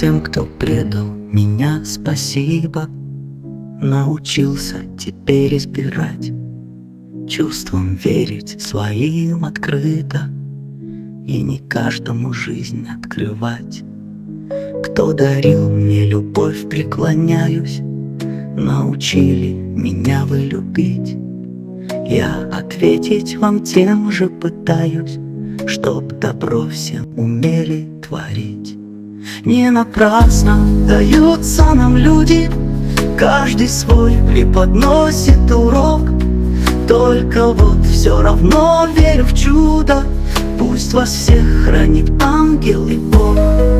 Всем, кто предал меня, спасибо. Научился теперь избирать, чувствам верить своим открыто и не каждому жизнь открывать. Кто дарил мне любовь, преклоняюсь, научили меня вы любить. Я ответить вам тем же пытаюсь, чтоб добро всем умели творить. Не напрасно даются нам люди, каждый свой преподносит урок. Только вот все равно верю в чудо, пусть вас всех хранит ангел и Бог.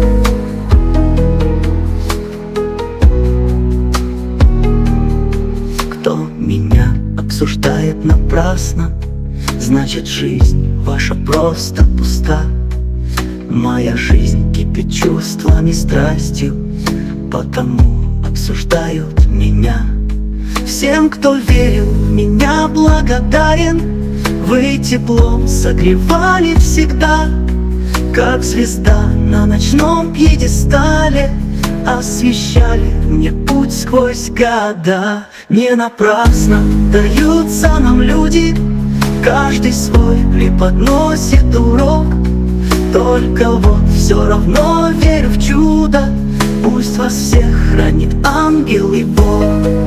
Кто меня обсуждает напрасно, значит жизнь ваша просто пуста. Моя жизнь кипит чувствами, страстью, потому обсуждают меня. Всем, кто верил в меня, благодарен. Вы теплом согревали всегда, как звезда на ночном пьедестале. Освещали мне путь сквозь года. Не напрасно даются нам люди, каждый свой преподносит урок. Только вот все равно верю в чудо, пусть вас всех хранит ангел и Бог.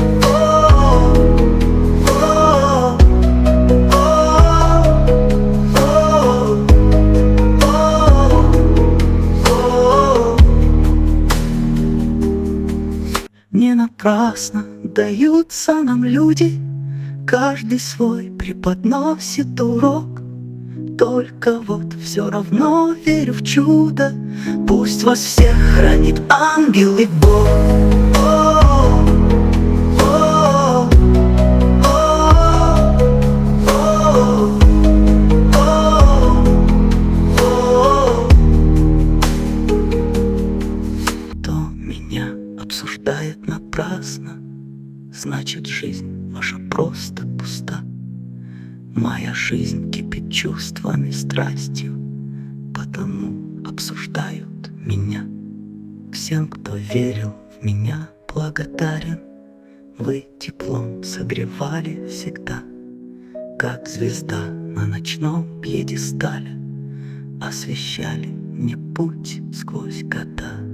Не напрасно даются нам люди, каждый свой преподносит урок. Только вот все равно верю в чудо, пусть вас всех хранит ангел и Бог. Кто меня обсуждает напрасно, значит жизнь ваша просто пуста. Моя жизнь кипит чувствами, страстью, потому обсуждают меня. Всем, кто верил в меня, благодарен. Вы теплом согревали всегда, как звезда на ночном пьедестале. Освещали мне путь сквозь года.